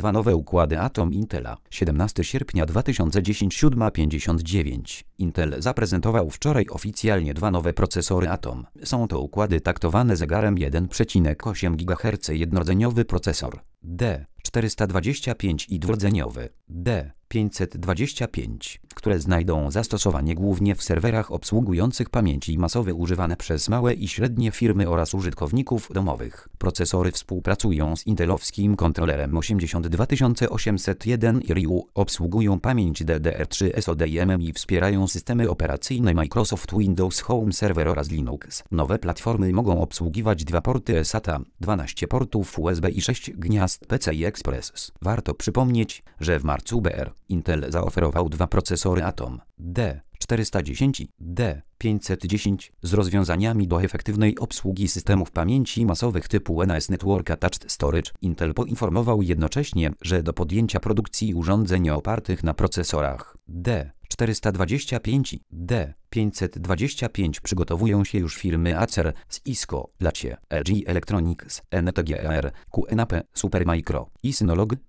Dwa nowe układy Atom Intela. 17 sierpnia 2010, 7:59. Intel zaprezentował wczoraj oficjalnie dwa nowe procesory Atom. Są to układy taktowane zegarem 1,8 GHz, jednordzeniowy procesor D425 i dwurdzeniowy D525, które znajdą zastosowanie głównie w serwerach obsługujących pamięci masowe używane przez małe i średnie firmy oraz użytkowników domowych. Procesory współpracują z intelowskim kontrolerem 82801 IRIU, obsługują pamięć DDR3 SODIMM i wspierają systemy operacyjne Microsoft Windows Home Server oraz Linux. Nowe platformy mogą obsługiwać 2 porty SATA, 12 portów USB i 6 gniazd PCI Express. Warto przypomnieć, że w marcu BR Intel zaoferował dwa procesory Atom D410 i D510 z rozwiązaniami do efektywnej obsługi systemów pamięci masowych typu NAS Network Attached Storage. Intel poinformował jednocześnie, że do podjęcia produkcji urządzeń opartych na procesorach D425 i D525 przygotowują się już firmy Acer, Cisco, LG Electronics, NTGR, QNAP, Supermicro i Synolog.